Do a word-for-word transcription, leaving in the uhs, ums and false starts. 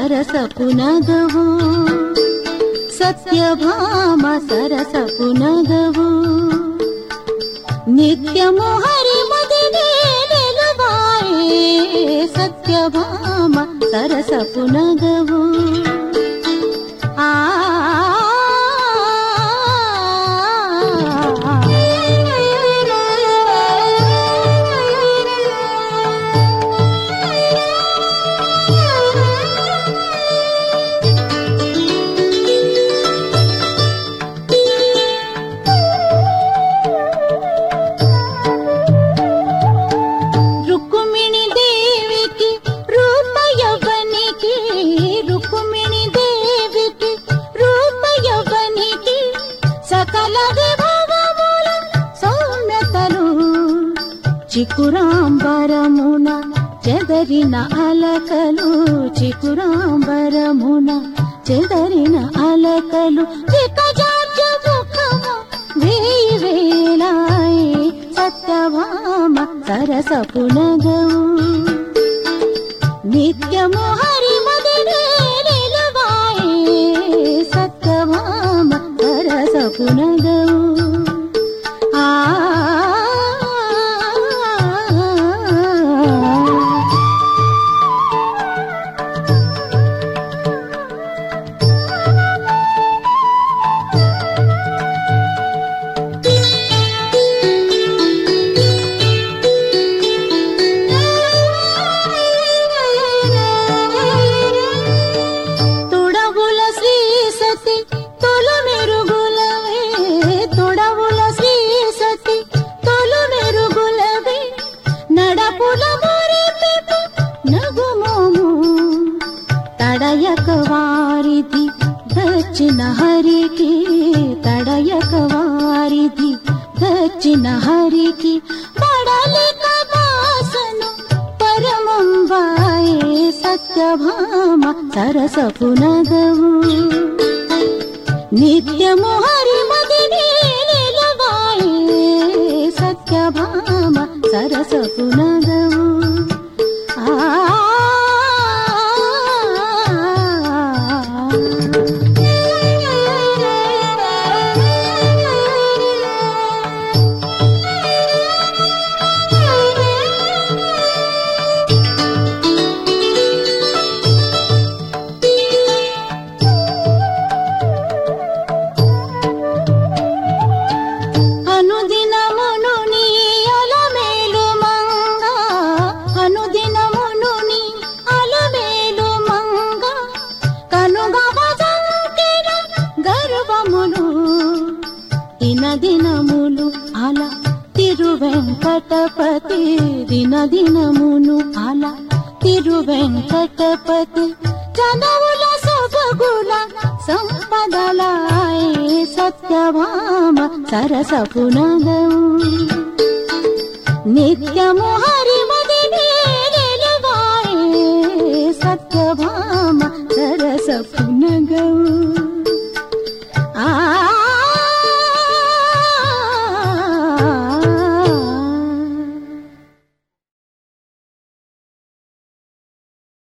సరసపు నగవు సత్యభామ సరసపు నగవు నిత్యము హరిమదినే నిలువాయే సత్యభామ సరసపు నగవు ఆ చికురాంబరమున చెదరిన అలకలు చికురాంబరమున చెదరిన అలకలు వికజాజముఖము వేయి వేలాయే సత్యభామ సరసపు నగవు నిత్యము హరిమదినే నిలువాయే సత్యభామ సరసపు నగవు ఆ తడయకవారిది దచ్చిన హరికి తడయకవారిది దచ్చిన హరికి బడలిక వాసను పరమంబాయే సత్యభామ సరసపు నగవు నిత్యము హరిమదినే నిలువాయే సత్యభామ సరసపు నగవు ఆ దినములు అలా తిరువెంకటపతి దిన దినమును అలా తిరువెంకటపతి జనముల సొబగుల సంపదలాయే సత్యభామ సరసపు నగవు నిత్యము హరి